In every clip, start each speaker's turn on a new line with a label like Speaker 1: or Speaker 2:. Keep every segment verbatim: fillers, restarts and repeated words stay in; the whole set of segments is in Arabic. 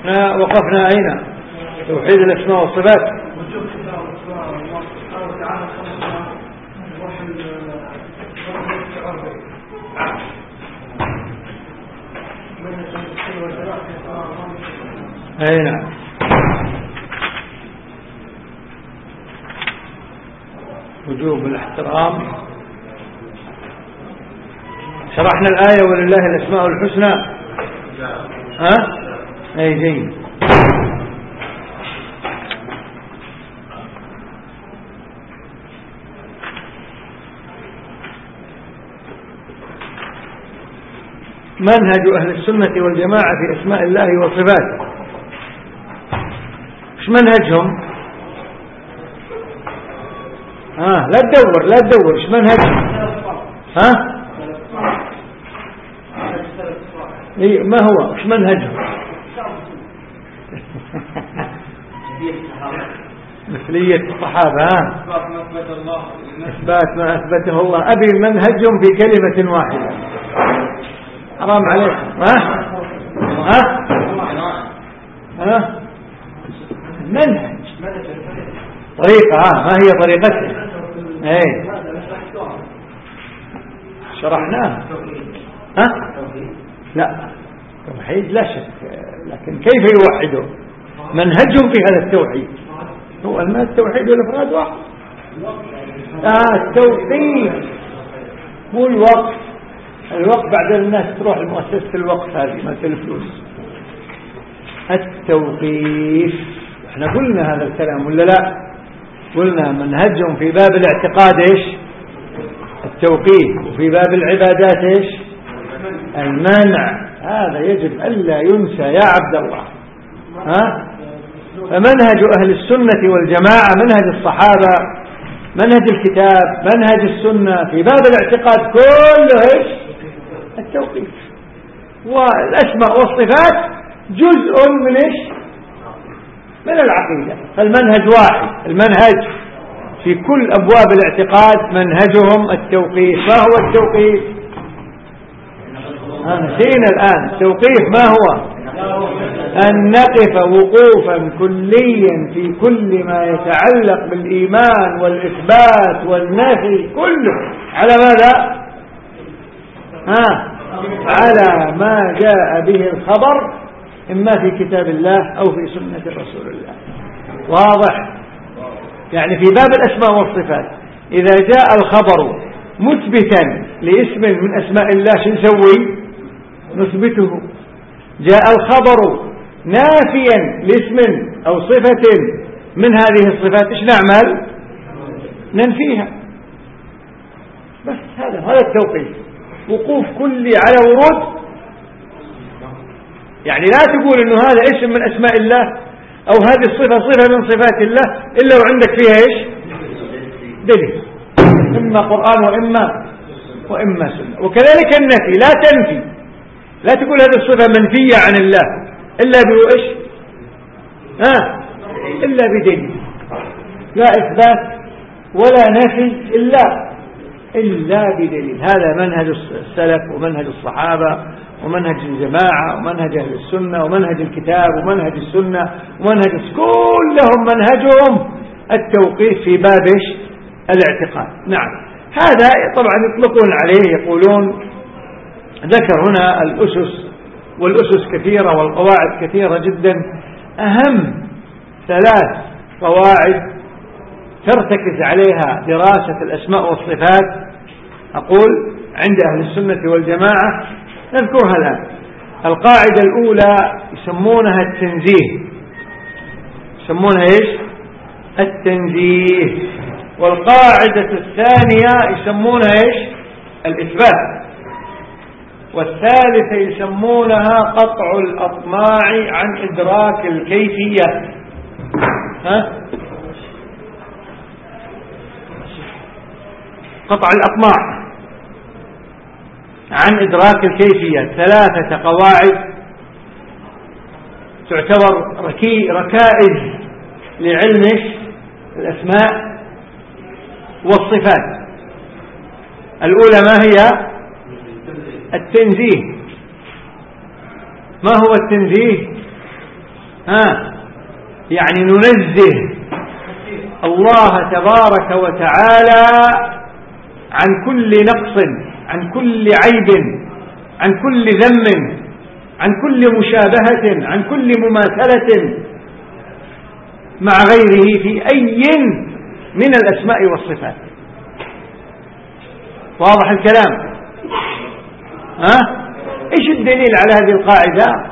Speaker 1: احنا وقفنا أين؟ توحيد الأسماء والصفات. أين؟ وجوب الاحترام. شرحنا الآية ولله الأسماء الحسنى. ها؟ أي جيد. منهج أهل السنة والجماعة في أسماء الله وصفاته. إيش منهجهم؟ ها لا تدور لا تدور إيش منهجهم؟ ها؟ إيه ما هو إيش منهجهم؟ مثلية الصحابة. ها؟ إثبات ما أثبته الله. أبي منهجهم في كلمة واحدة. حرام عليكم. ها؟ ها؟ ها؟ منهج طريقة. ها ما هي طريقته؟ ايه شرحناه. ها؟ لا توحيد لا شك، لكن كيف يوحده؟ منهجهم في هذا التوحيد هو ما التوحيد والافراد واحد. آه التوحيد مو الوقف. الوقف بعد الناس تروح لمؤسسة الوقف هذه مثل الفلوس. التوقيف احنا قلنا هذا الكلام ولا لا؟ قلنا منهجهم في باب الاعتقاد ايش؟ التوقيف، وفي باب العبادات ايش؟ المنع. هذا يجب ألا ينسى يا عبد الله. ها؟ فمنهج أهل السنة والجماعة منهج الصحابة، منهج الكتاب، منهج السنة في باب الاعتقاد كله ايش؟ التوقيف. والأسماء والصفات جزء من ايش؟ من العقيدة. فالمنهج واحد. المنهج في كل أبواب الاعتقاد منهجهم التوقيف. ما هو التوقيف؟ نسينا الآن. التوقيف ما هو؟ أن نقف وقوفا كليا في كل ما يتعلق بالإيمان والإثبات والنفي كله على ماذا؟ ها؟ على ما جاء به الخبر إما في كتاب الله أو في سنة رسول الله. واضح؟ يعني في باب الأسماء والصفات إذا جاء الخبر مثبتا لاسم من أسماء الله شو نسوي؟ نثبته. جاء الخبر نافيا لاسم أو صفة من هذه الصفات إيش نعمل؟ ننفيها. بس هذا هذا التوقيف. وقوف كلي على ورود. يعني لا تقول إنه هذا اسم من أسماء الله أو هذه الصفة صفة من صفات الله إلا وعندك فيها إيش؟ دليل، إما قرآن وإما وإما سنة. وكذلك النفي لا تنفي، لا تقول هذه الصفة منفية عن الله إلا بإيش؟ ها؟ إلا بدليل. لا إثبات ولا نفي إلا إلا بدليل. هذا منهج السلف ومنهج الصحابة ومنهج الجماعة ومنهج أهل السنة ومنهج الكتاب ومنهج السنة ومنهج كلهم منهجهم التوقيف في باب الاعتقاد. نعم هذا طبعا يطلقون عليه يقولون ذكر هنا الأسس، والأسس كثيرة والقواعد كثيرة جدا. أهم ثلاث قواعد ترتكز عليها دراسة الأسماء والصفات أقول عند أهل السنة والجماعة نذكرها الآن. القاعدة الأولى يسمونها التنزيه. يسمونها إيش؟ التنزيه. والقاعدة الثانية يسمونها إيش؟ الإثبات. والثالثة يسمونها قطع الأطماع عن إدراك الكيفية. ها؟ قطع الأطماع عن إدراك الكيفية. ثلاثة قواعد تعتبر ركي ركائز لعلم الأسماء والصفات. الأولى ما هي؟ التنزيه. ما هو التنزيه؟ ها يعني ننزه الله تبارك وتعالى عن كل نقص، عن كل عيب، عن كل ذم، عن كل مشابهة، عن كل مماثلة مع غيره في أي من الأسماء والصفات. واضح الكلام؟ ها؟ إيش الدليل على هذه القاعدة؟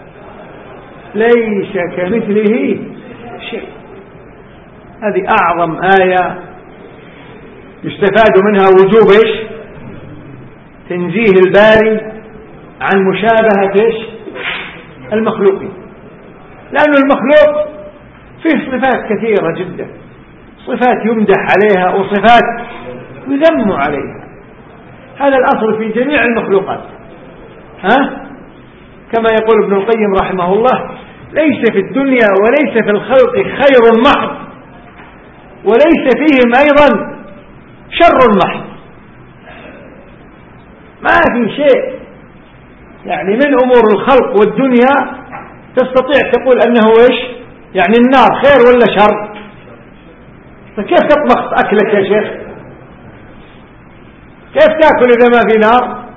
Speaker 1: ليس كمثله شيء. هذه أعظم آية يستفاد منها وجوب إيش؟ تنزيه الباري عن مشابهة إيش؟ المخلوقين، لأن المخلوق فيه صفات كثيرة جدا، صفات يمدح عليها وصفات يذم عليها. هذا الأصل في جميع المخلوقات. ها؟ كما يقول ابن القيم رحمه الله: ليس في الدنيا وليس في الخلق خير محض، وليس فيهم أيضا شر محض. ما في شيء يعني من أمور الخلق والدنيا تستطيع تقول أنه إيش؟ يعني النار خير ولا شر؟ فكيف تطبخ أكلك يا شيخ؟ كيف تأكل إذا ما في نار؟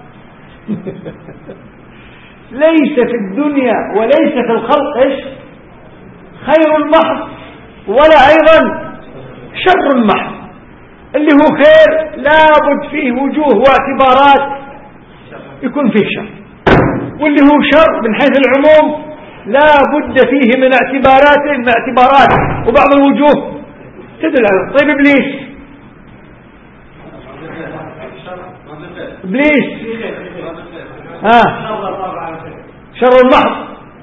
Speaker 1: ليس في الدنيا وليس في الخلق إيش؟ خير محض ولا أيضا شر محض. اللي هو خير لابد فيه وجوه واعتبارات يكون فيه شر، واللي هو شر من حيث العموم لا بد فيه من اعتبارات من اعتبارات وبعض الوجوه تدل على. طيب إبليس إبليس ها شر المحض؟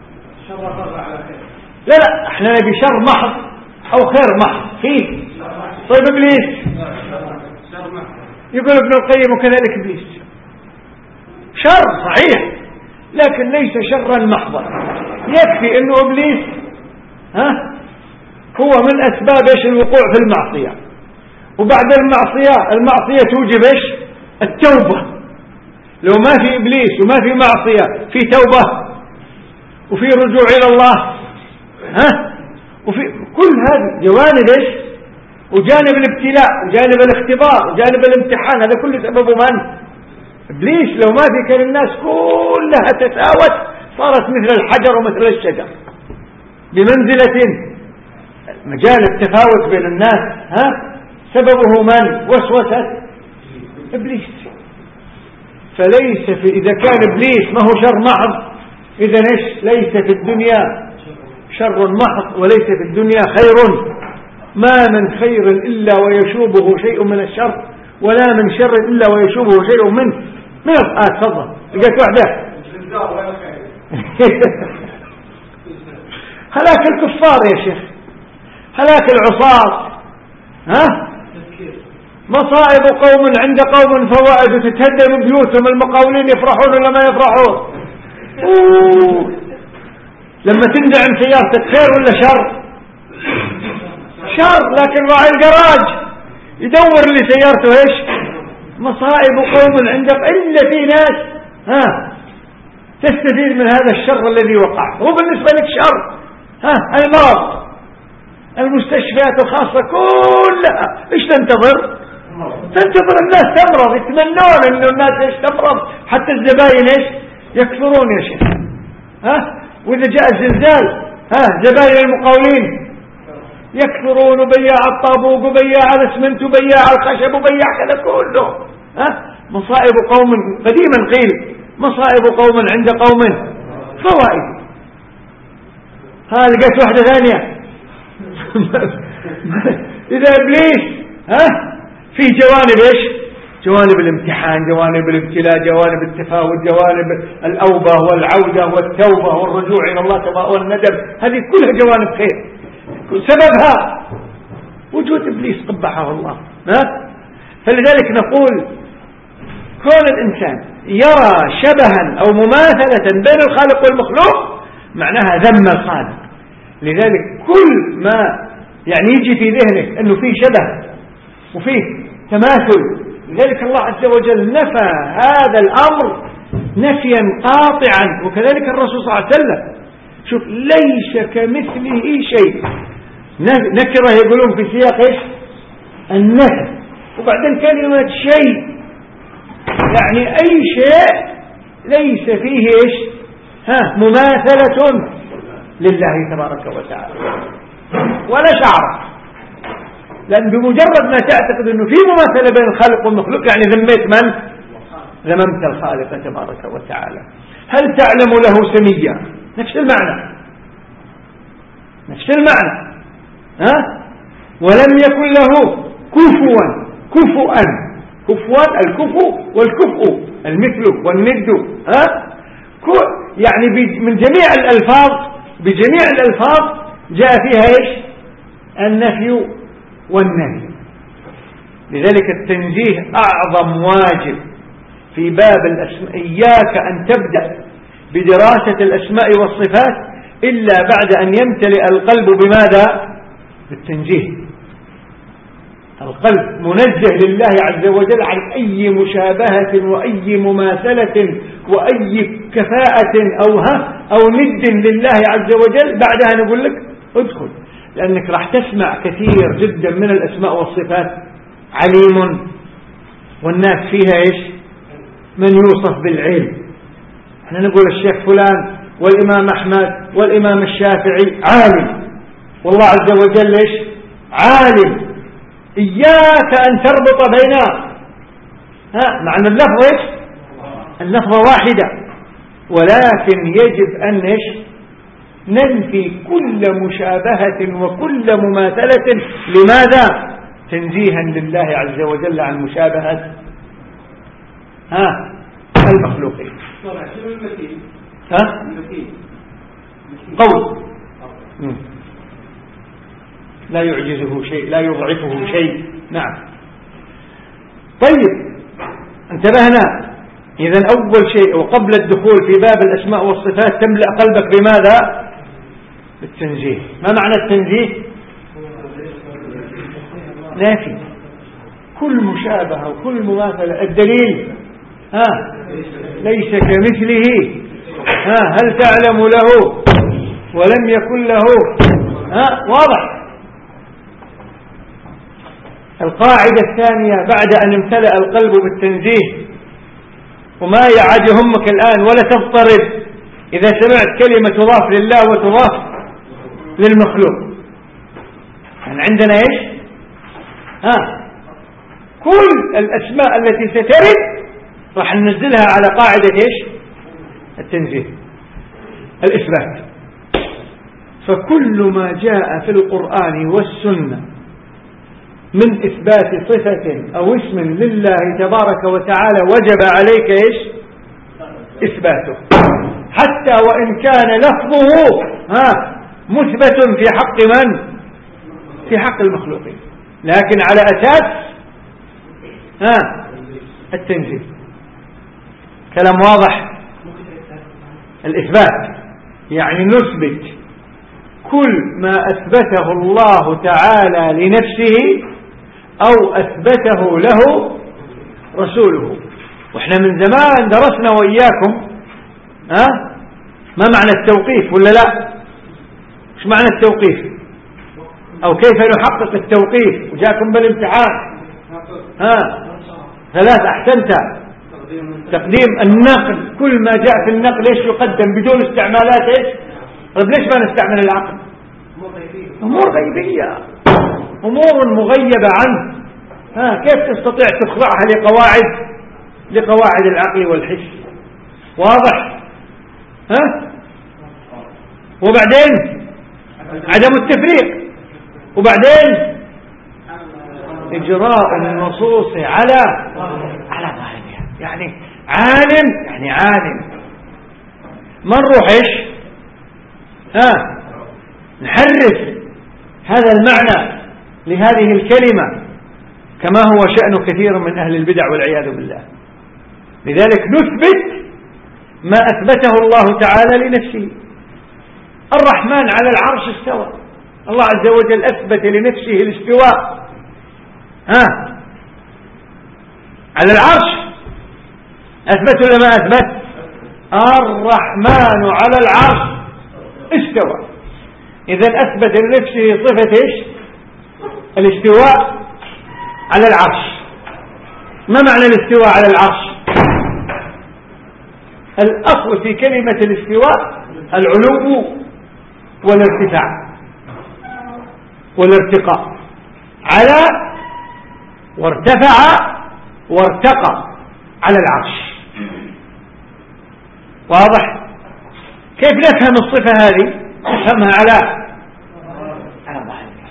Speaker 1: لا لا احنا نبي شر محض أو خير محض فيه. طيب إبليس يقول ابن القيم وكذلك إبليس شر صحيح، لكن ليس شرا محضا. يكفي انه ابليس ها هو من اسباب ايش؟ الوقوع في المعصيه، وبعد المعصيه المعصيه توجب ايش؟ التوبه. لو ما في ابليس وما في معصيه في توبه وفي رجوع الى الله، ها وفي كل هذه جوانب ايش؟ وجانب الابتلاء وجانب الاختبار وجانب الامتحان، هذا كله سببه من؟ إبليس. لو ما في كان الناس كلها تتساوت صارت مثل الحجر ومثل الشجر بمنزلة مجال التفاوت بين الناس. ها سببه من؟ وسوسة إبليس. فليس في إذا كان إبليس ما هو شر محض، إذا إيش؟ ليس في الدنيا شر محض وليس في الدنيا خير. ما من خير إلا ويشوبه شيء من الشر، ولا من شر إلا ويشوبه شيء منه. من آه تفضل لقيت واحدة هلاك الكفار يا شيخ، هلاك العصاة. ها مصائب قوم عند قوم فوائد تتهدم بيوتهم، المقاولين يفرحون ولا ما يفرحون؟ أوه. لما تندعم سيارتك خير ولا شر؟ شر. لكن راعي الجراج يدور لي سيارته ايش؟ مصائب قوم عندك. إلا في ناس ها تستفيد من هذا الشر الذي وقع. هو بالنسبة لك شر. ها المرض، المستشفيات الخاصة كلها ايش تنتظر؟ تنتظر الناس تمرض، يتمنون انه الناس ايش تمرض، حتى الزباين ايش يكثرون يا شيخ. ها واذا جاء الزلزال ها زباين المقاولين يكثرون، وبياع الطابوق وبياع الاسمنت وبياع الخشب وبياع كذا كله. ها مصائب قوم قديما قيل مصائب قوم عند قوم فوائد. ها لقيت واحدة ثانية إذا إبليس ها في جوانب إيش؟ جوانب الامتحان، جوانب الابتلاء، جوانب التفاوت، جوانب الأوبة والعودة والتوبة والرجوع إلى الله تبارك والندم. هذه كلها جوانب خير، سببها وجود إبليس قبحه الله. ها؟ فلذلك نقول كون الإنسان يرى شبها أو مماثلة بين الخالق والمخلوق معناها ذم الخالق. لذلك كل ما يعني يجي في ذهنك أنه فيه شبه وفيه تماثل، لذلك الله عز وجل نفى هذا الأمر نفيا قاطعا، وكذلك الرسول صلى الله عليه وسلم شوف ليس كمثله شيء، نكرة يقولون في سياق إيش النفي، وبعدين كلمة شيء يعني أي شيء ليس فيه إيش ها مماثلة لله تبارك وتعالى ولا شعر. لأن بمجرد ما تعتقد أنه في مماثلة بين الخالق والمخلوق يعني ذميت من؟ ذممت الخالق تبارك وتعالى. هل تعلم له سميا؟ نفس المعنى نفس المعنى ها؟ ولم يكن له كفوا كفوا كفوا الكفو والكفء المثل والند ها؟ يعني من جميع الألفاظ بجميع الألفاظ جاء فيها إيش النفي والنهي. لذلك التنزيه أعظم واجب في باب الأسماء. إياك أن تبدأ بدراسة الأسماء والصفات إلا بعد أن يمتلئ القلب بماذا؟ بالتنزيه. القلب منزه لله عز وجل عن أي مشابهة وأي مماثلة وأي كفاءة أو ها أو ند لله عز وجل. بعدها نقول لك ادخل، لأنك راح تسمع كثير جدا من الأسماء والصفات عليم، والناس فيها إيش من يوصف بالعلم. احنا نقول الشيخ فلان والإمام أحمد والإمام الشافعي عالم، والله عز وجل إيش عالم. إياك أن تربط بينها ها مع أن اللفظ إيش اللفظة واحدة، ولكن يجب أن إيش ننفي كل مشابهة وكل مماثلة. لماذا؟ تنزيها لله عز وجل عن مشابهة ها المخلوقين. ها قول لا يعجزه شيء لا يضعفه شيء. نعم. طيب انتبهنا. إذن أول شيء وقبل الدخول في باب الأسماء والصفات تملأ قلبك بماذا؟ بالتنزيه. ما معنى التنزيه؟ نافي كل مشابهة وكل مماثلة. الدليل ها ليس كمثله ها هل تعلم له ولم يكن له ها واضح. القاعدة الثانية بعد أن امتلأ القلب بالتنزيه، وما يعد يهمك الآن ولا تضطرب إذا سمعت كلمة تضاف لله وتضاف للمخلوق. يعني عندنا إيش ها كل الأسماء التي سترد راح ننزلها على قاعدة إيش التنزيه الإثبات. فكل ما جاء في القرآن والسنة من إثبات صفة أو اسم لله تبارك وتعالى وجب عليك إيش إثباته، حتى وإن كان لفظه ها مثبت في حق من؟ في حق المخلوقين، لكن على أساس ها التنزيه. كلام واضح. الإثبات يعني نثبت كل ما أثبته الله تعالى لنفسه أو أثبته له رسوله. وإحنا من زمان درسنا وإياكم ها ما معنى التوقيف ولا لا؟ مش معنى التوقيف أو كيف نحقق التوقيف؟ وجاكم بالامتحان ها ثلاث أحسنت. تقديم النقل، كل ما جاء في النقل إيش يقدم بدون استعمالات إيش؟ طيب ليش ما نستعمل العقل؟ أمور غيبية، أمور مغيبة عنه. ها كيف تستطيع تخضعها لقواعد لقواعد العقل والحس؟ واضح ها؟ وبعدين عدم التفريق، وبعدين إجراء النصوص على على ظاهرها. يعني عالم يعني عالم، ما نروح إيش ها نحرف هذا المعنى لهذه الكلمة كما هو شأن كثير من أهل البدع والعياذ بالله. لذلك نثبت ما أثبته الله تعالى لنفسه. الرحمن على العرش استوى، الله عز وجل أثبت لنفسه الاستواء ها على العرش. أثبت ولا ما أثبت؟ الرحمن على العرش استوى. إذا أثبت لنفسه صفة إيش؟ الاستواء على العرش. ما معنى الاستواء على العرش؟ الأصل في كلمة الاستواء العلو والارتفاع والارتقاء. على وارتفع وارتقى على العرش. واضح؟ كيف نفهم الصفة هذه؟ نفهمها على على ظاهرها.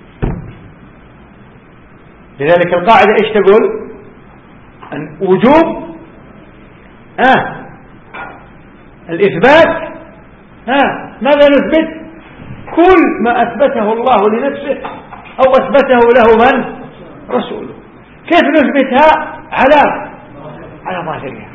Speaker 1: لذلك القاعدة ايش تقول؟ أن وجوب آه الإثبات. ها ماذا نثبت؟ كل ما أثبته الله لنفسه أو أثبته له من؟ رسوله. كيف نثبتها؟ على على ظاهرها،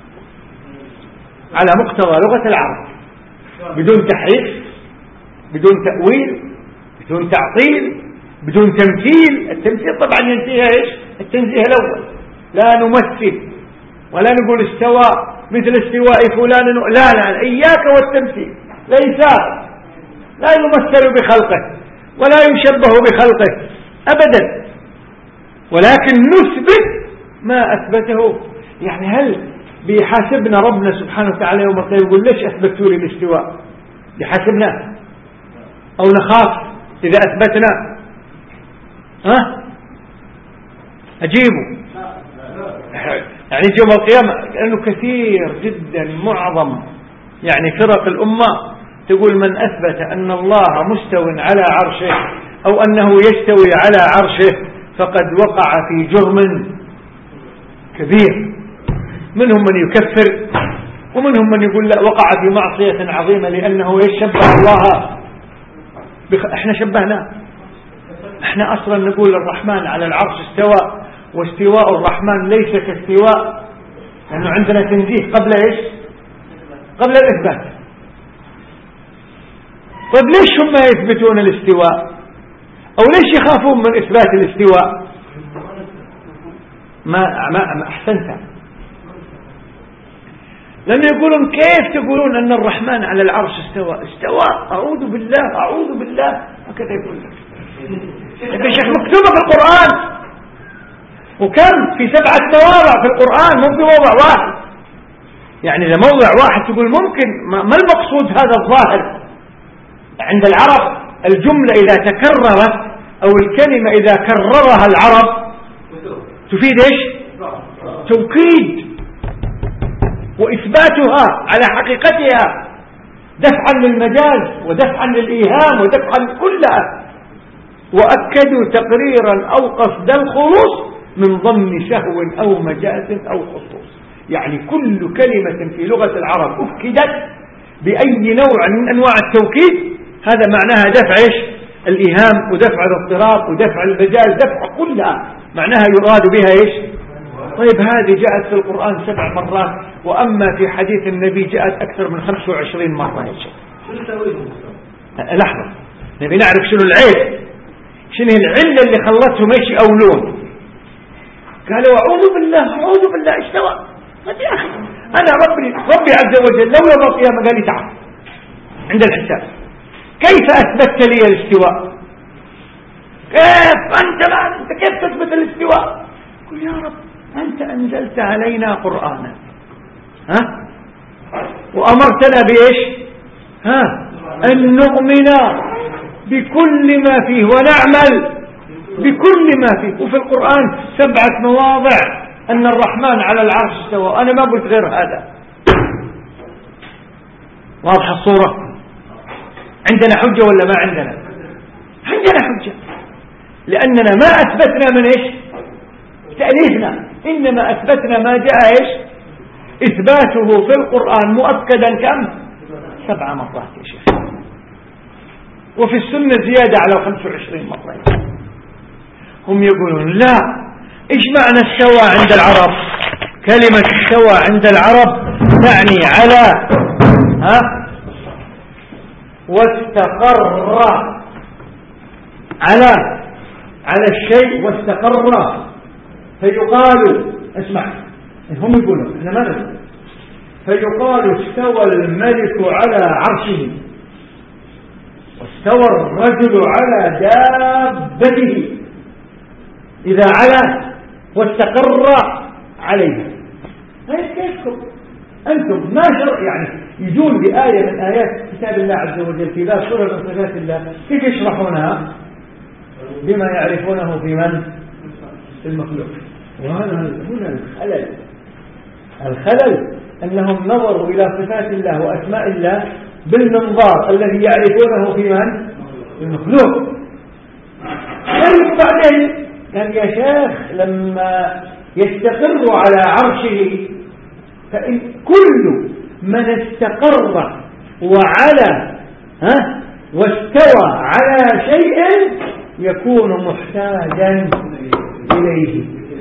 Speaker 1: على مقتضى لغة العرب، بدون تحريف، بدون تأويل، بدون تعطيل، بدون تمثيل. التمثيل طبعا ينتهي ايش؟ التنزيه الأول. لا نمثل ولا نقول استوى مثل استواء فلان، لا لا إياك والتمثيل. ليس لا يمثل بخلقه ولا يشبه بخلقه أبدا، ولكن نثبت ما أثبته. يعني هل بيحاسبنا ربنا سبحانه وتعالى يوم القيامة يقول ليش أثبتوا لي الاستواء؟ بيحاسبنا أو نخاف إذا أثبتنا؟ ها أجيبوا يعني يوم القيامة، لأنه كثير جدا معظم يعني فرق الأمة تقول من أثبت أن الله مستو على عرشه أو أنه يستوي على عرشه فقد وقع في جرم كبير. منهم من يكفر ومنهم من يقول لا، وقع في معصية عظيمة لأنه يشبه الله بخ... احنا شبهنا. احنا أصلا نقول الرحمن على العرش استوى، واستواء الرحمن ليس كاستواء، لأنه عندنا تنزيه قبل إيش؟ قبل الإثبات. طيب ليش هم يثبتون الاستواء أو ليش يخافون من إثبات الاستواء؟ ما, ما, ما أحسنت، لأنه يقولون كيف تقولون أن الرحمن على العرش استوى؟ استوى أعوذ بالله أعوذ بالله، هكذا يقول لك يا شيخ مكتوبة في القرآن، وكم في سبعة مواضع في القرآن، مو في موضع واحد. يعني إذا موضع واحد تقول ممكن، ما المقصود هذا الظاهر عند العرب؟ الجملة إذا تكررت أو الكلمة إذا كررها العرب تفيد إيش؟ توكيد وإثباتها على حقيقتها، دفعا للمجاز ودفعا للإيهام ودفعا كلها. وأكدوا تقريرا أو قصد الخلوص من ضمن سهو أو مجاز أو خصوص. يعني كل كلمة في لغة العرب أكدت بأي نوع من أنواع التوكيد هذا معناها دفع إيش؟ الإيهام ودفع الاضطراب ودفع المجاز، دفع كلها معناها يراد بها إيش؟ طيب هذه جاءت في القرآن سبع مرات، وأما في حديث النبي جاءت أكثر من خمسة وعشرين مرة. لحظة، نبي نعرف شنو العيب، شنو العلة اللي خلتهم ايش يقولون. قالوا أعوذ بالله أعوذ بالله استوى. قد يا أخي أنا ربي ربي عز وجل لو يوم القيامة قال لي تعال عند الحساب كيف أثبتت لي الاستواء؟ كيف أنت ما أنت كيف تثبت الاستواء؟ قل يا رب أنت أنزلت علينا قرآنا، ها وأمرتنا بإيش؟ ها أن نؤمن بكل ما فيه ونعمل بكل ما فيه. وفي القرآن سبعة مواضع أن الرحمن على العرش استوى. أنا ما قلت غير هذا. واضح الصورة؟ عندنا حجة ولا ما عندنا؟ عندنا حجة، لأننا ما أثبتنا من إيش؟ تأليفنا، إنما أثبتنا ما جاء إيش؟ إثباته في القرآن مؤكدا كم؟ سبع مرات يا شيخ، وفي السنة زيادة على خمس وعشرين مرة. هم يقولون لا، إيش معنى استوى عند العرب؟ كلمة استوى عند العرب تعني على ها واستقر على على الشيء واستقر. فيقال اسمع، هم يقولون احنا ما نقول، فيقال استوى الملك على عرشه استوى الرجل على دابته إذا علا واستقر عليها. كيفكم أنتم ما شرع يعني يجون بآية من آيات كتاب الله عز وجل في باب سورة من صفات الله، كيف يشرحونها؟ بما يعرفونه في من؟ في المخلوق. وهذا هنا الخلل. الخلل أنهم نظروا إلى صفات الله وأسماء الله بالمنظار الذي يعرفونه في من؟ في المخلوق. بعدين قال يا شيخ لما يستقر على عرشه فإن كل من استقر وعلى ها واستوى على شيء يكون محتاجا إليه.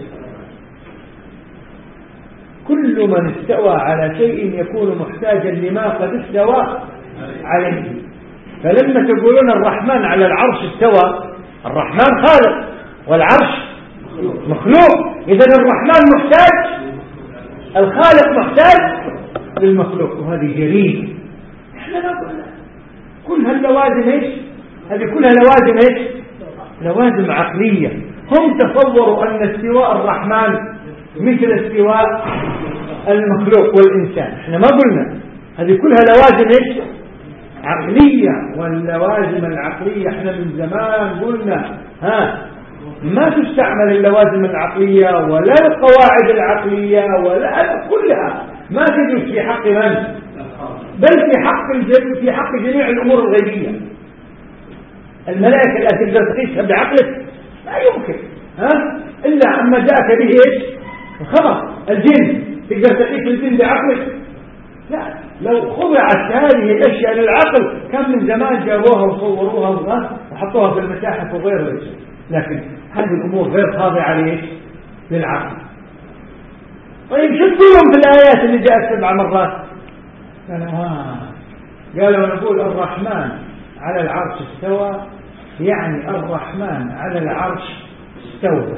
Speaker 1: كل من استوى على شيء يكون محتاجا لما قد استوى عليه. فلما تقولون الرحمن على العرش استوى، الرحمن خالق والعرش مخلوق، إذن الرحمن محتاج، الخالق محتاج للمخلوق، وهذه جريمة. احنا ما قلنا كل هاللوازم ايش؟ هذه كلها لوازم ايش؟ لوازم عقلية. هم تصوروا أن استواء الرحمن مثل استواء المخلوق والإنسان. احنا ما قلنا، هذه كلها لوازم ايش؟ عقلية. واللوازم العقلية احنا من زمان قلنا ها ما تستعمل اللوازم العقلية ولا القواعد العقلية ولا كلها ما تجوز في حق من؟ بل في حق في حق جميع الأمور الغيبية. الملائكة لا تقدر تقيسها بعقلك، لا يمكن، ها إلا عما جاءك به إيش؟ الخبر. الجن تقدر تقيس الجن بعقلك؟ لا. لو خضعت هذه الأشياء للعقل كان من زمان جابوها وصوروها وحطوها في المتاحف وغيرها. لكن هذه الأمور غير خاضعة ليش؟ للعقل. طيب شو تقولون في الآيات اللي جاءت سبع مرات؟ آه. قالوا نقول الرحمن على العرش استوى، يعني الرحمن على العرش استوى.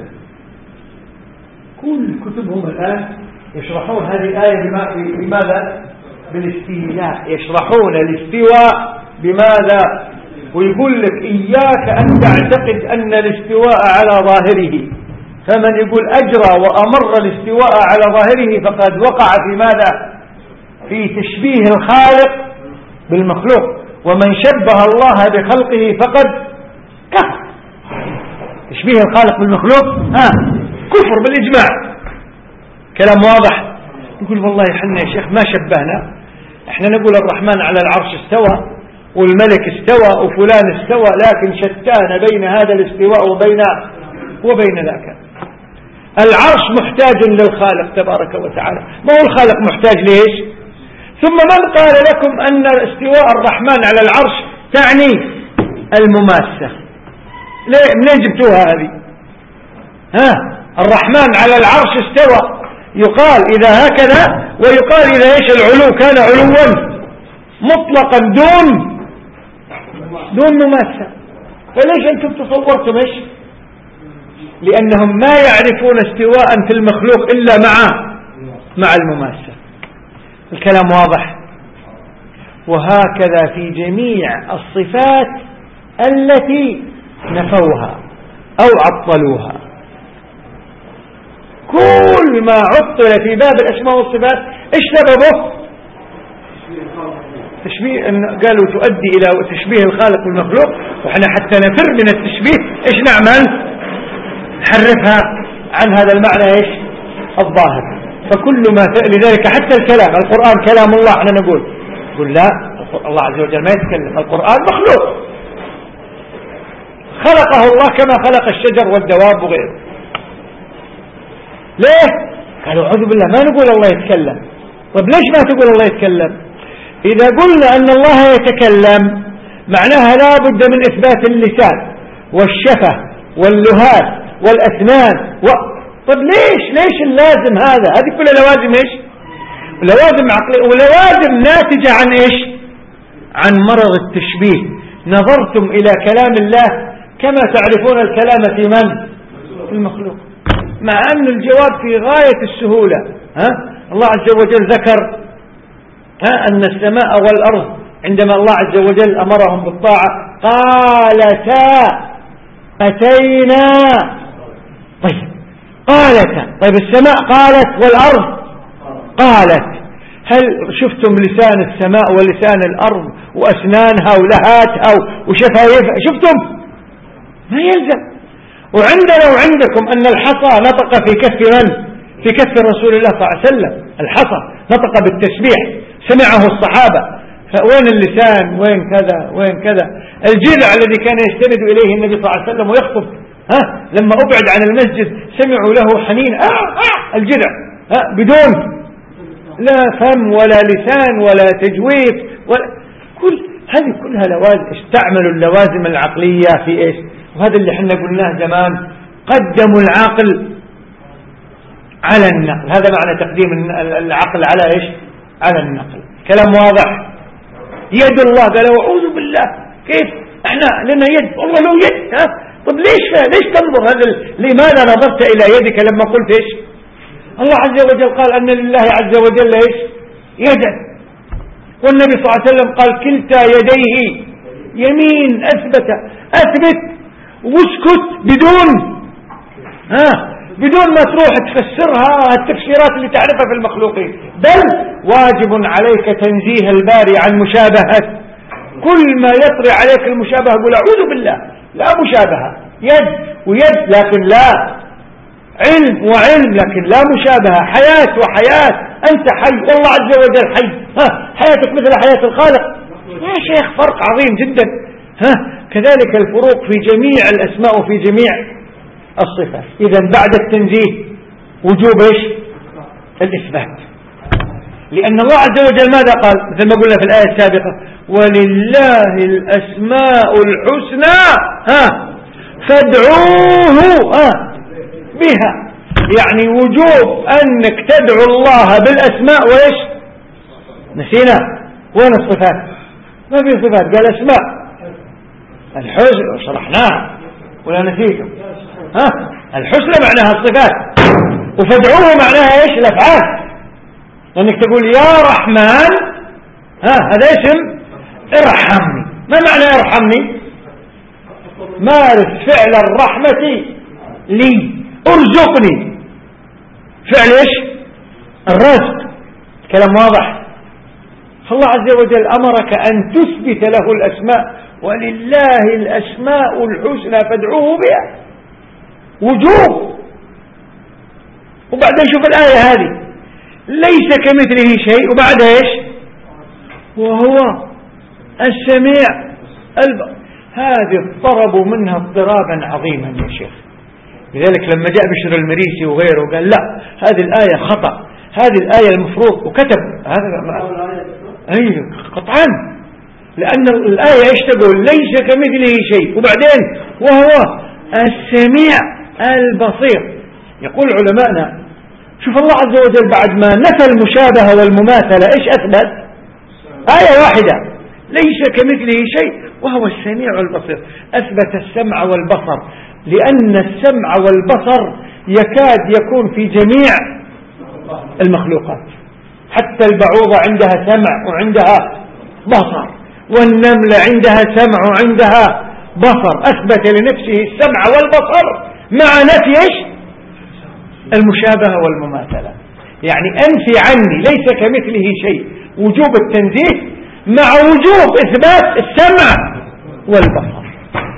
Speaker 1: كل كتبهم الآن يشرحون هذه الآية بماذا؟ بالاستيلاء. يشرحون الاستواء بماذا؟ ويقول لك إياك أن تعتقد أن الاستواء على ظاهره، فمن يقول أجرى وأمر الاستواء على ظاهره فقد وقع في ماذا؟ في تشبيه الخالق بالمخلوق. ومن شبه الله بخلقه فقد كفر. تشبيه الخالق بالمخلوق ها كفر بالإجماع. كلام واضح. يقول والله حنا يا شيخ ما شبهنا، احنا نقول الرحمن على العرش استوى والملك استوى وفلان استوى، لكن شتان بين هذا الاستواء وبين وبين ذاك. العرش محتاج للخالق تبارك وتعالى، ما هو الخالق محتاج ليش؟ ثم من قال لكم أن استواء الرحمن على العرش تعني المماسة؟ ليه منين جبتوها هذه؟ ها الرحمن على العرش استوى يقال إذا هكذا، ويقال إذا إيش العلو كان علوا مطلقا دون دون مماسة. فليش أنتم تصورتم إيش؟ لأنهم ما يعرفون استواء في المخلوق إلا مع مع المماسة. الكلام واضح. وهكذا في جميع الصفات التي نفوها أو عطلوها. كل ما عطل في باب الأسماء والصفات إيش سببه؟ تشبيه. إن قالوا تؤدي إلى تشبيه الخالق والمخلوق، وإحنا حتى نفر من التشبيه إيش نعمل؟ نحرفها عن هذا المعنى إيش؟ الظاهر. فكل ما لذلك حتى الكلام، القرآن كلام الله، احنا نقول نقول لا، الله عز وجل ما يتكلم، القرآن مخلوق خلقه الله كما خلق الشجر والدواب وغيره. ليه؟ قالوا أعوذ بالله ما نقول الله يتكلم. طيب ليش ما تقول الله يتكلم؟ إذا قلنا أن الله يتكلم معناها لا بد من إثبات اللسان والشفة واللهات والأسنان و... طيب ليش ليش اللازم هذا؟ هذه كلها لوازم ايش؟ لوازم عقلية ولوازم ناتجة عن ايش؟ عن مرض التشبيه. نظرتم إلى كلام الله كما تعرفون الكلام في من؟ في المخلوق، مع أن الجواب في غاية السهولة. ها؟ الله عز وجل ذكر ها أن السماء والأرض عندما الله عز وجل أمرهم بالطاعة قالتا أتينا. طيب قالتا، طيب السماء قالت والأرض قالت. هل شفتم لسان السماء ولسان الأرض وأسنانها ولهاتها وشفايفها؟ شفتم؟ ما يلزم. وعندنا وعندكم أن الحصى نطق في كف من؟ في كف رسول الله صلى الله عليه وسلم. الحصى نطق بالتسبيح سمعه الصحابة. فوين اللسان؟ وين كذا وين كذا؟ الجذع الذي كان يستند إليه النبي صلى الله عليه وسلم ويخطب، ها لما أبعد عن المسجد سمعوا له حنين. آه آه الجذع آه بدون لا فم ولا لسان ولا تجويف ولا كل هذه كلها لوازم. استعملوا اللوازم العقلية في إيش؟ وهذا اللي احنا قلناه زمان، قدموا العقل على النقل. هذا معنى تقديم العقل على إيش؟ على النقل. كلام واضح. يد الله، قالوا أعوذ بالله، كيف احنا لنا يد؟ والله له يد. ها طب ليش ليش تنظر هذا؟ لماذا نظرت إلى يدك لما قلت إيش؟ الله عز وجل قال أن لله عز وجل إيش؟ يدا. والنبي صلى الله عليه وسلم قال كلتا يديه يمين. أثبت أثبت واسكت بدون ها بدون ما تروح تفسرها التفسيرات اللي تعرفها في المخلوقين، بل واجب عليك تنزيه الباري عن مشابهة. كل ما يطري عليك المشابهة قل أعوذ بالله، لا مشابهة. يد ويد لكن لا علم وعلم لكن لا مشابهة. حياة وحياة، أنت حي والله عز وجل حي. ها حياتك مثل حياة الخالق يا شيخ، فرق عظيم جدا. ها كذلك الفروق في جميع الأسماء وفي جميع الصفات. إذن بعد التنزيه وجوب إيش؟ الإثبات. لأن الله عز وجل ماذا قال؟ مثل ما قلنا في الآية السابقة ولله الأسماء الحسنى ها فادعوه ها بها. يعني وجوب أنك تدعو الله بالأسماء وإيش؟ نسينا وين الصفات؟ ما في صفات، قال أسماء الحسنى شرحناها ولا نسيتم؟ ها الحسنى معناها الصفات، وفادعوه معناها إيش؟ الأفعال. لأنك تقول يا رحمن، ها هذا اسم ارحمني. ما معنى ارحمني؟ مارس فعل الرحمة لي. ارزقني فعل ايش؟ الرزق. كلام واضح. فالله عز وجل أمرك أن تثبت له الأسماء، ولله الأسماء الحسنى فادعوه بها. وجوب. وبعدين شوف الآية هذه ليس كمثله شيء، وبعد ايش؟ وهو السميع البصير. هذه اضطربوا منها اضطرابا عظيما يا شيخ. لذلك لما جاء بشر المريسي وغيره قال لا هذه الآية خطأ، هذه الآية المفروض، وكتب هذا أي قطعا. لأن الآية ايش تقول؟ ليس كمثله شيء، وبعدين وهو السميع البصير. يقول علماءنا شوف الله عز وجل بعد ما نفى المشابهة والمماثلة ايش أثبت؟ آية واحدة ليس كمثله شيء وهو السميع البصير. أثبت السمع والبصر، لأن السمع والبصر يكاد يكون في جميع المخلوقات. حتى البعوضة عندها سمع وعندها بصر، والنملة عندها سمع وعندها بصر. أثبت لنفسه السمع والبصر مع نفي ايش؟ المشابهة والمماثلة. يعني أنفي عني ليس كمثله شيء، وجوب التنزيه مع وجوب إثبات السمع والبصر.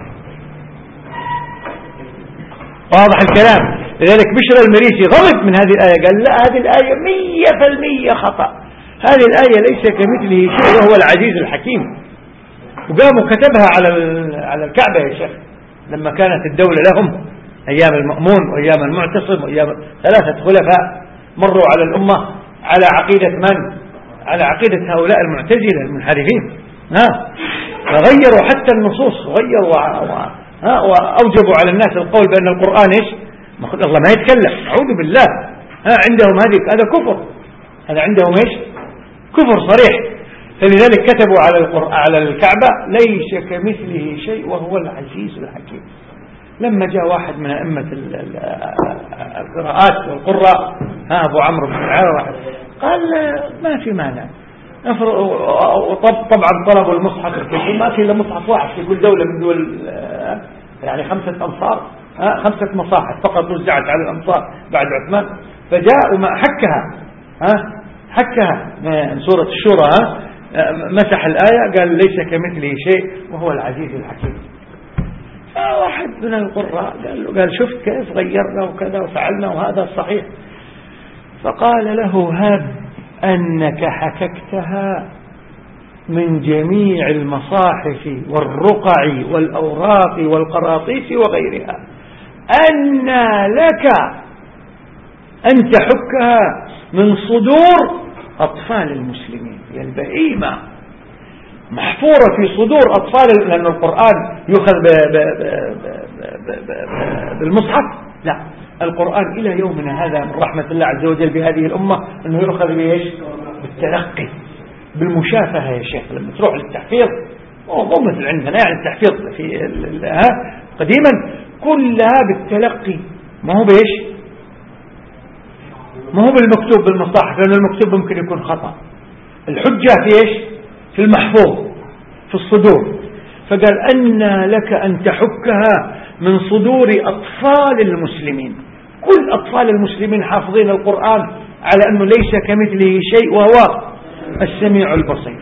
Speaker 1: واضح الكلام. لذلك بشر المريسي غضب من هذه الآية، قال لا هذه الآية مية في المية خطأ، هذه الآية ليس كمثله شيء وهو العزيز الحكيم. وقام وكتبها على على الكعبة يا شيخ لما كانت الدولة لهم أيام المأمون وأيام المعتصم وأيام ثلاثة خلفاء مروا على الأمة على عقيدة من؟ على عقيدة هؤلاء المعتزلة المنحرفين. ها فغيروا حتى النصوص، غيروا ها وأوجبوا على الناس القول بأن القرآن إيش؟ الله ما يتكلم. أعوذ بالله. ها عندهم هذه هذا كفر، هذا عندهم إيش؟ كفر صريح. فلذلك كتبوا على القرآن على الكعبة ليس كمثله شيء وهو العزيز الحكيم. لما جاء واحد من أئمة القراءات والقراء ها أبو عمرو بن العربي قال ما في مانع طبعا طلبوا المصحف الكبير، ما في إلا مصحف واحد في كل دولة من دول، يعني خمسة أمصار، خمسة مصاحف فقط وزعت على الأمصار بعد عثمان. فجاءوا ما حكها ها حكها من سورة الشورى، مسح الآية قال ليس كمثله شيء وهو العزيز الحكيم. واحد من القراء قال له قال شفت كيف غيرنا وكذا وفعلنا وهذا الصحيح. فقال له هب أنك حككتها من جميع المصاحف والرقع والأوراق والقراطيس وغيرها، أن لك أن تحكها من صدور أطفال المسلمين. هي البهيمة محفورة في صدور أطفال، لأن القرآن يؤخذ بالمصحف؟ لا، القرآن إلى يومنا هذا من رحمة الله عز وجل بهذه الأمة أنه يؤخذ بإيش؟ بالتلقي، بالمشافهة يا شيخ. لما تروح للتحفيظ مو مثل عندنا يعني التحفيظ في قديما كلها بالتلقي، ما هو بإيش؟ ما هو بالمكتوب بالمصاحف، لأن المكتوب ممكن يكون خطأ. الحجة في إيش؟ في المحفوظ في الصدور. فقال أن لك أن تحكها من صدور أطفال المسلمين. كل أطفال المسلمين حافظين القرآن على أنه ليس كمثله شيء وهو السميع البصير.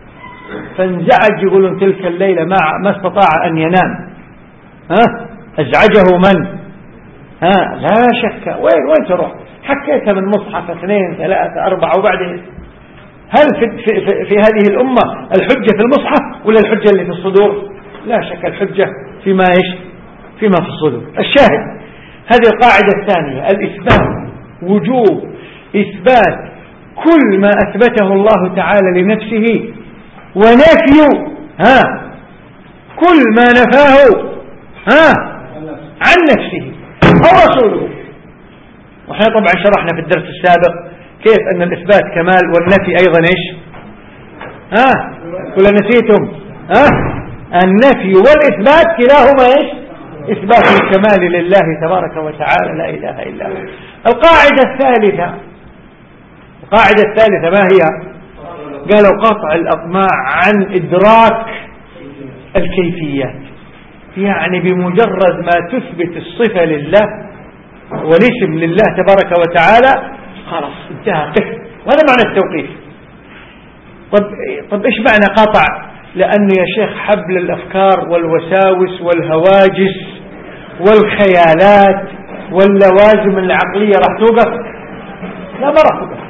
Speaker 1: فانزعج، يقولون تلك الليلة ما ما استطاع أن ينام. ها أزعجه من؟ ها لا شك. وين وين تروح؟ حكيتها من مصحف اثنين ثلاثة أربعة، وبعدين هل في, في, في, في هذه الأمة الحجة في المصحف ولا الحجة اللي في الصدور؟ لا شك الحجة فيما إيش؟ فيما في الصدور. الشاهد هذه القاعدة الثانية، الإثبات، وجوب إثبات كل ما أثبته الله تعالى لنفسه، ونفي ها كل ما نفاه ها عن نفسه أو رسوله. وحنا طبعا شرحنا في الدرس السابق كيف أن الإثبات كمال والنفي أيضا إيش؟ ها ولا نسيتم؟ ها النفي والإثبات كلاهما إيش؟ إثبات الكمال لله تبارك وتعالى لا إله إلا هو. القاعدة الثالثة القاعدة الثالثة ما هي؟ قالوا قطع الأطماع عن إدراك الكيفيات. يعني بمجرد ما تثبت الصفة لله والاسم لله تبارك وتعالى خلاص انتهى قف. وهذا معنى التوقيف. طب, طب إيش معنى قطع؟ لأنه يا شيخ حبل الأفكار والوساوس والهواجس والخيالات واللوازم العقلية راح توقف؟ لا ما راح توقف،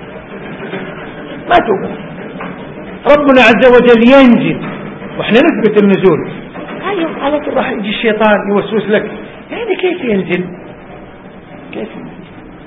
Speaker 1: ما توقف. ربنا عز وجل ينزل وإحنا نثبت النزول، أيوة على طول راح يجي الشيطان يوسوس لك، يعني كيف ينزل؟ كيف ينزل؟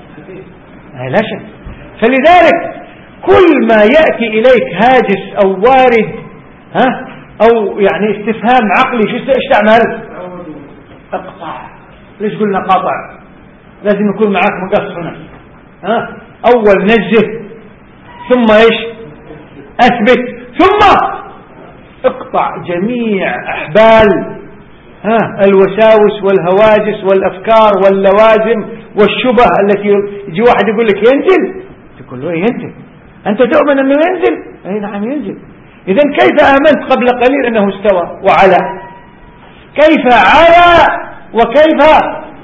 Speaker 1: لا شك. فلذلك كل ما يأتي إليك هاجس أو وارد ها أو يعني استفهام عقلي شو ايش تعمل؟ اقطع. ليش قلنا قطع؟ لازم يكون معك مقص هنا. ها أول نزه ثم إيش؟ أثبت ثم اقطع جميع أحبال ها الوساوس والهواجس والأفكار واللوازم والشبه التي يجي واحد يقول لك ينزل، تقول له ينزل، أنت تؤمن أنه ينزل؟ أي نعم ينزل. إذن كيف آمنت قبل قليل أنه استوى وعلى؟ كيف على وكيف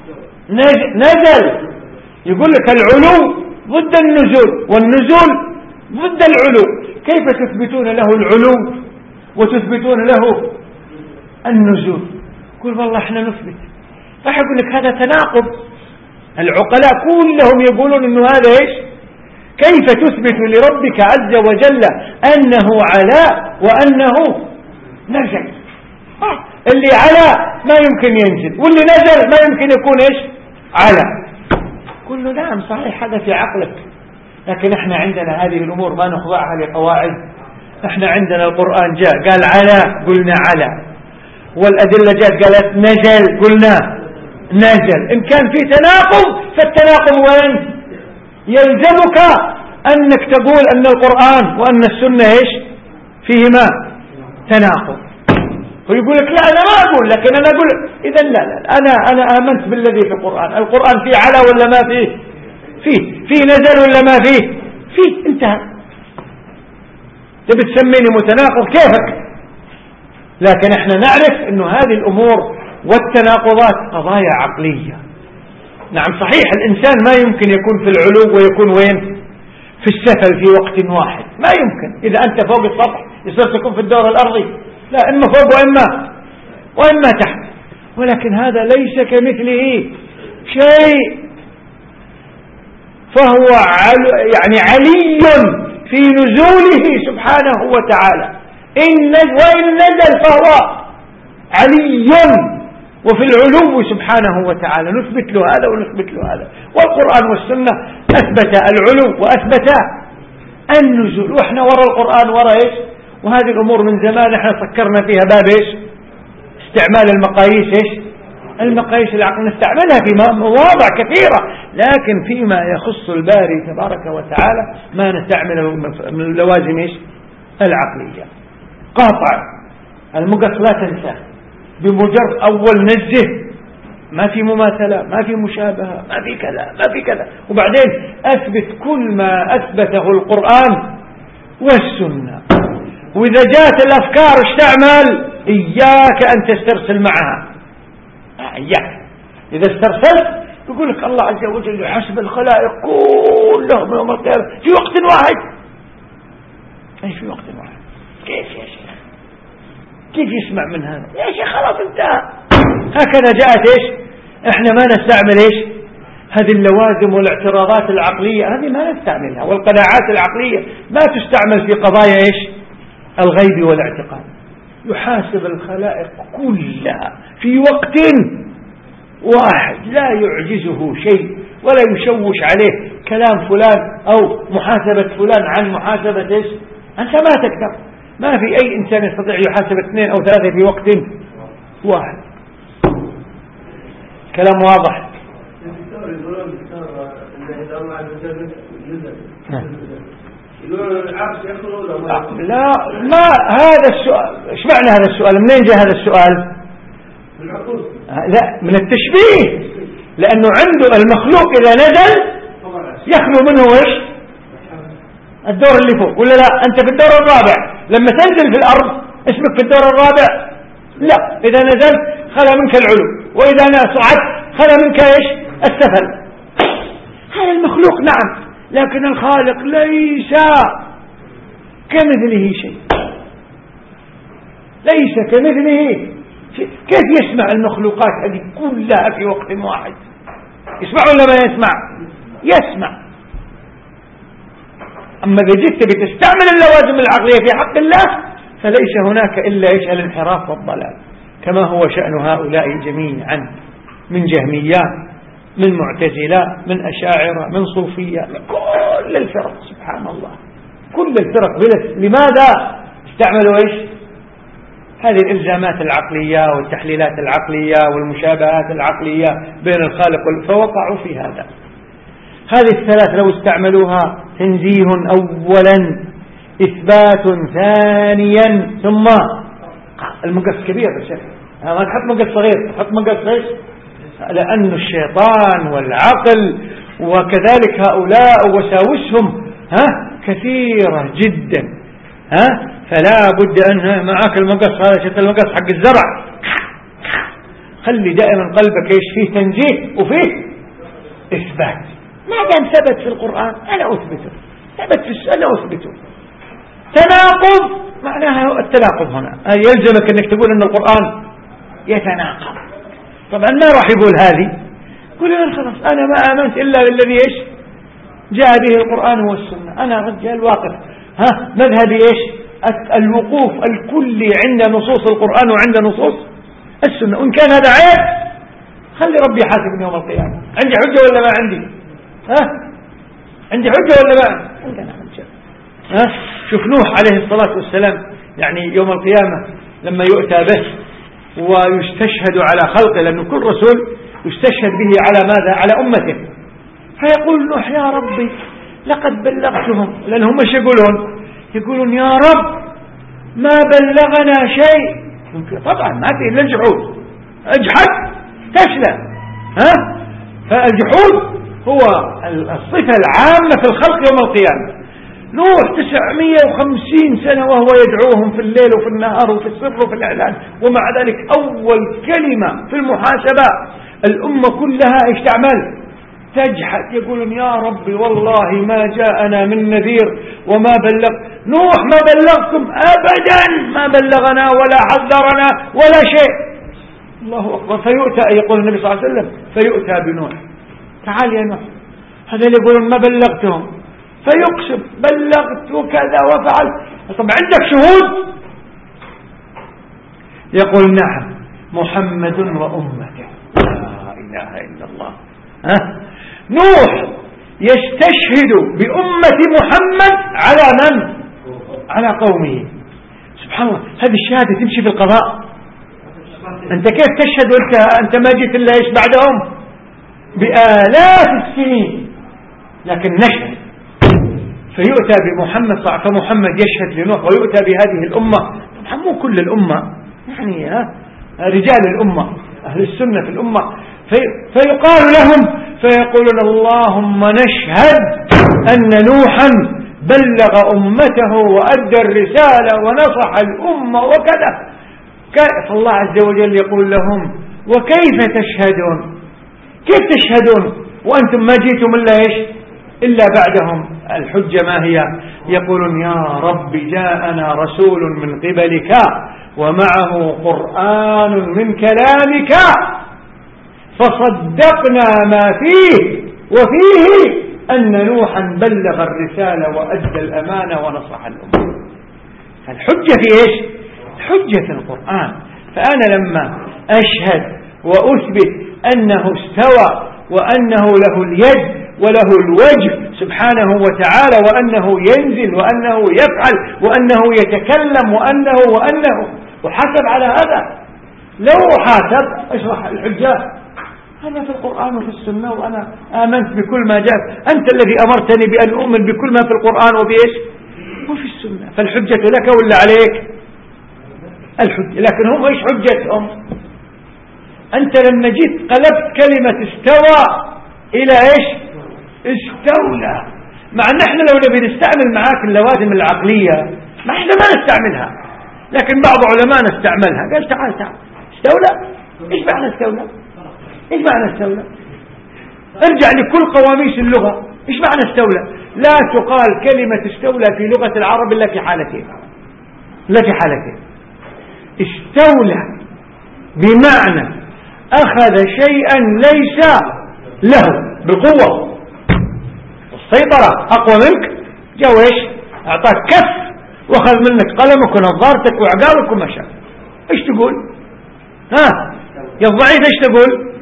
Speaker 1: نزل؟ يقول لك العلو ضد النزول والنزول ضد العلو. كيف تثبتون له العلو وتثبتون له النزول؟ قل والله احنا نثبت. راح يقول لك هذا تناقض. العقلاء كلهم يقولون انه هذا ايش؟ كيف تثبت لربك عز وجل أنه علا وأنه نزل؟ اللي علا ما يمكن ينزل، واللي نزل ما يمكن يكون ايش؟ علا. قل له نعم صحيح هذا في عقلك، لكن احنا عندنا هذه الأمور ما نخضعها لقواعد. احنا عندنا القرآن جاء قال علا قلنا علا، والأدلة جاءت قالت نزل قلنا نزل. إن كان في تناقض فالتناقض وين؟ يلزمك أنك تقول أن القرآن وأن السنة إيش فيهما تناقض. ويقول لك لا أنا ما أقول، لكن أنا أقول إذن لا لا أنا أنا آمنت بالذي في القرآن. القرآن فيه علا ولا ما فيه؟ فيه. فيه نزل ولا ما فيه؟ فيه. انتهى. تبي تسميني متناقض كيفك، لكن احنا نعرف انه هذه الامور والتناقضات قضايا عقلية. نعم صحيح الانسان ما يمكن يكون في العلو ويكون وين في السفل في وقت واحد، ما يمكن. اذا انت فوق السطح يصير تكون في الدور الارضي، لا، اما فوق واما واما تحت. ولكن هذا ليس كمثله شيء، فهو يعني علي في نزوله سبحانه وتعالى، إن وإن نزل فهو علي وفي العلو سبحانه وتعالى. نثبت له هذا ونثبت له هذا، والقرآن والسنة أثبت العلو وأثبت النزول، وإحنا وراء القرآن وراء إيش؟ وهذه الأمور من زمان إحنا فكرنا فيها باب إيش؟ استعمال المقاييس إيش؟ المقاييس العقل نستعملها في مواضع كثيرة، لكن فيما يخص الباري تبارك وتعالى ما نستعمله من اللوازم إيش؟ العقلية. قاطع المقص لا تنسى، بمجرد أول نزه ما في مماثلة، ما في مشابهة، ما في كذا ما في كذا، وبعدين أثبت كل ما أثبته القرآن والسنة. وإذا جاءت الأفكار استعمل إياك أن تسترسل معها، إياك. إذا استرسلت يقول لك الله عز وجل يحاسب الخلائق كلهم يوم القيامة في وقت واحد. أي في وقت واحد؟ كيف يا شيخ؟ كيف يسمع من هذا يا شيخ؟ خلاص انتهى. هكذا جاءت إيش؟ إحنا ما نستعمل إيش؟ هذه اللوازم والاعتراضات العقلية هذه ما نستعملها، والقناعات العقلية ما تستعمل في قضايا إيش؟ الغيب والاعتقاد. يحاسب الخلائق كلها في وقت واحد، لا يعجزه شيء ولا يشوش عليه كلام فلان أو محاسبة فلان عن محاسبة إيش؟ أنت ما تقدر. ما في أي إنسان يستطيع يحاسب اثنين أو ثلاثة في وقت واحد. كلام واضح. لا، ما هذا السؤال. ايش معنى هذا السؤال؟ منين جاء هذا السؤال؟ لا، من التشبيه، لأنه عنده المخلوق إذا نزل يخلو منه ايش؟ الدور اللي فوق، ولا لا؟ أنت في الدور الرابع، لما تنزل في الأرض اسمك في الدور الرابع؟ لا، إذا نزلت خلى منك العلو، وإذا صعدت خلى منك ايش؟ السفل. هذا المخلوق نعم، لكن الخالق ليس كمثله شيء، ليس كمثله شيء. كيف يسمع المخلوقات هذه كلها في وقت واحد؟ يسمع ولا ما يسمع؟ يسمع. أما إذا جئت بتستعمل اللوازم العقلية في حق الله فليس هناك إلا إيش؟ الانحراف والضلال، كما هو شأن هؤلاء جميعا من جهميات، من معتزلة، من أشاعرة، من صوفية، كل الفرق سبحان الله، كل الفرق بلس. لماذا استعملوا إيش؟ هذه الإلزامات العقلية والتحليلات العقلية والمشابهات العقلية بين الخالق والخالق، فوقعوا في هذا. هذه الثلاث لو استعملوها تنزيه أولا، إثبات ثانيا، ثم المقص كبير بس ما تحط مقص صغير، تحط مقص إيش؟ لأن الشيطان والعقل وكذلك هؤلاء وساوسهم ها كثيرة جدا، ها فلا بد أنها معك المقص هذا شكل المقص حق الزرع. خلي دائما قلبك ايش؟ فيه تنزيه وفيه إثبات. ما دام ثبت في القرآن أنا أثبته، ثبت في السنة أثبته. تناقض معناها التناقض هنا يلزمك أنك تقول أن القرآن يتناقض. طبعا ما راح يقول هذه، يقول خلاص أنا ما آمنت إلا بالذي إيش جاء به القرآن والسنة، أنا رجال واقف ها مذهبي إيش؟ الوقوف الكلي عند نصوص القرآن وعند نصوص السنة. وإن كان هذا عيب خلي ربي يحاسبني يوم القيامة. عندي حجة ولا ما عندي؟ ها عندي حجة ولا ما عندنا حجة؟ ها شوف نوح عليه الصلاة والسلام، يعني يوم القيامة لما يؤتى به ويستشهد على خلقه، لأن كل رسول يستشهد به على ماذا؟ على أمته. فيقول نوح يا ربي لقد بلغتهم، لأن هم ايش يقولون؟ يقولون يا رب ما بلغنا شيء. طبعا ما فيه إلا الجحود، اجحد تسلم. ها فالجحود هو الصفة العامة في الخلق يوم القيامة. نوح تسعمائة وخمسين سنة وهو يدعوهم في الليل وفي النهار وفي السر وفي الإعلان، ومع ذلك أول كلمة في المحاسبة الأمة كلها ايش تعمل؟ تجحد. يقولون يا ربي والله ما جاءنا من نذير وما بلغ. نوح ما بلغكم أبدا، ما بلغنا ولا حذرنا ولا شيء. الله أكبر. فيؤتى، يقول النبي صلى الله عليه وسلم، فيؤتى بنوح، تعال يا نوح. هذا اللي يقولون ما بلغتهم، فيقسم بلغت وكذا وفعل. طب عندك شهود؟ يقول نعم، محمد وأمته. لا إله إلا الله. ها؟ نوح يستشهد بأمة محمد على من؟ على قومه. سبحان الله، هذه الشهادة تمشي في القضاء. أنت كيف تشهد وأنت أنت ما جيت إلا إيش بعدهم بآلاف السنين، لكن نشهد. فيؤتى بمحمد، فمحمد يشهد لنوح ويؤتى بهذه الأمة. طبعا مو كل الأمة، يعني ها رجال الأمة أهل السنة في الأمة. في فيقال لهم، فيقولون اللهم نشهد أن نوحا بلغ أمته وأدى الرسالة ونصح الأمة وكذا. فالله عز وجل يقول لهم وكيف تشهدون؟ كيف تشهدون وأنتم ما جيتم إلا إيش إلا بعدهم؟ الحجة ما هي؟ يقولون يا رب جاءنا رسول من قبلك ومعه قرآن من كلامك فصدقنا ما فيه وفيه أن نوحا بلغ الرسالة وأدى الأمانة ونصح الأمة. فالحجة في إيش؟ حجة القرآن. فأنا لما أشهد وأثبت أنه استوى وأنه له اليد وله الوجه سبحانه وتعالى، وأنه ينزل وأنه يفعل وأنه يتكلم وأنه وأنه وحسب على هذا. لو حاسب اشرح الحجات، هذا في القرآن وفي السنة، وأنا آمنت بكل ما جاء. أنت الذي أمرتني بأن أؤمن بكل ما في القرآن وبإيش وفي السنة. فالحجة لك ولا عليك؟ الحجة. لكن هم إيش حجتهم؟ أنت لما جيت قلبت كلمة استوى إلى إيش استولى، مع أن احنا لو نبي نستعمل معاك اللوازم العقلية ما احنا ما نستعملها، لكن بعض علماء نستعملها. قال تعال تعال استولى. ايش معنى استولى؟ ايش معنى استولى؟ ارجع لكل قواميس اللغة. ايش معنى استولى؟ لا تقال كلمة استولى في لغة العرب إلا في حالتين، لا في حالتين. استولى بمعنى أخذ شيئا ليس له بالقوة والسيطرة، أقوى منك، جاء ايش أعطاك كف وأخذ منك قلمك ونظارتك وعقالك ومشى. ايش تقول؟ ها يا الضعيف ايش تقول؟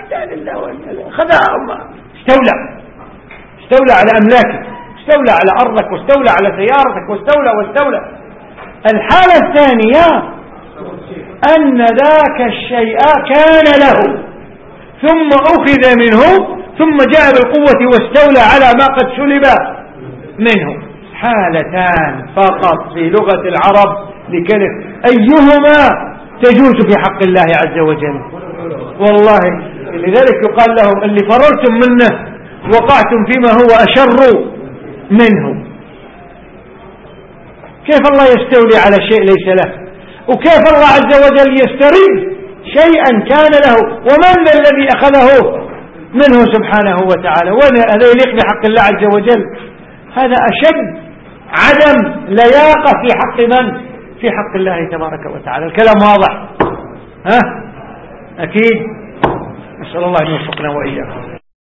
Speaker 1: خذها. استولى، استولى على أملاكك، استولى على أرضك، واستولى على سيارتك، واستولى واستولى. الحالة الثانية أن ذاك الشيء كان له ثم أخذ منه ثم جاء بالقوة واستولى على ما قد سلب منه. حالتان فقط في لغة العرب لكلمة، أيهما تجوز في حق الله عز وجل؟ والله لذلك يقال لهم اللي فررتم منه وقعتم فيما هو أشر منه. كيف الله يستولي على شيء ليس له؟ وكيف الله عز وجل يسترد شيئا كان له؟ ومن الذي أخذه منه سبحانه وتعالى؟ وهذا يليق بحق الله عز وجل. هذا أشد عدم لياقة في حق من؟ في حق الله تبارك وتعالى. الكلام واضح؟ ها أكيد. نسأل الله أن يوفقنا وإياكم.